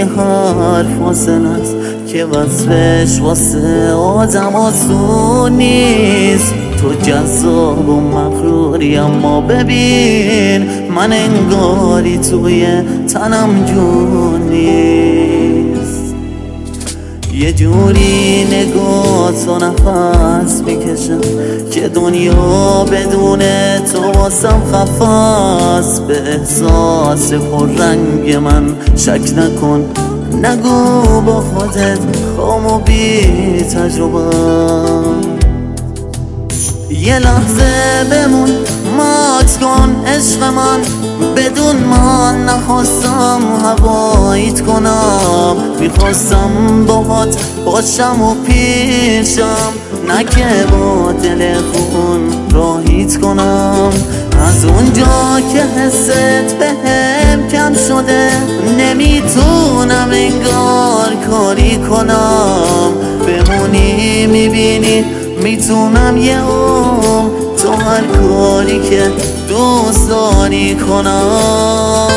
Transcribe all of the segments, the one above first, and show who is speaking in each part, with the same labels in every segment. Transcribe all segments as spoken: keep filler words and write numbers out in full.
Speaker 1: یه حرف فاصله است که وصفش واسه آدم آسون نیست. تو جذاب و مغروری اما ببین من انگاری توی تنم جون نیست. یه جوری نگاه تو نفس میکشم که دنیا بدون تو واسم خفاست. به احساس پررنگ من شک نکن، نگو با خودت خام و بی تجربه. یه لحظه بمون مات کن عشق من، بدون من نخواستم هوایت کنم. میخواستم باهات باشم و پیشم، نه که با دل خون راهیت کنم. از اونجا که حست بهم کم شده نمیتونم انگار کاری کنم. بمونی میبینی میتونم یه عمر تو هر کاری که دوست داری کنم.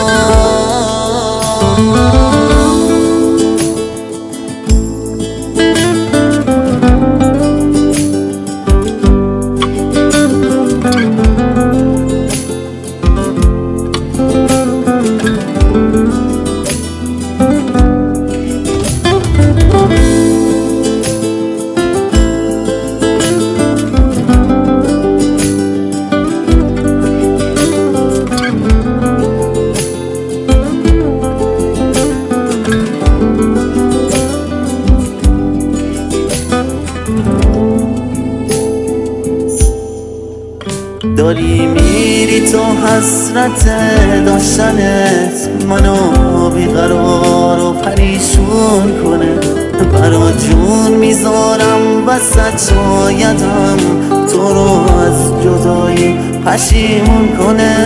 Speaker 1: داری میری تو حسرت داشتنت منو بیقرار و پریشون کنه. برا جون میذارم وسط شایدم تو رو از جدایی پشیمون کنه.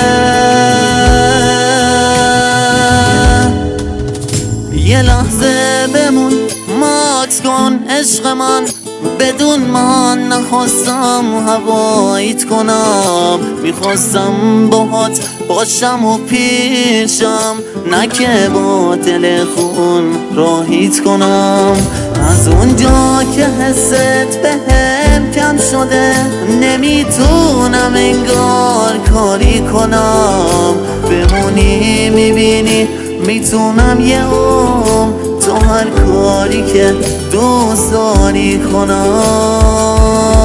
Speaker 1: یه لحظه بمون مات کن عشق من، بدون من نخواستم هوایت کنم. میخواستم باهات باشم و پیشم، نه که با دل خون راهیت کنم. از اونجا که حست بهم کم شده نمیتونم انگار کاری کنم. بمونی میبینی میتونم یه عمر تو هر کاری که دوست داری کنم.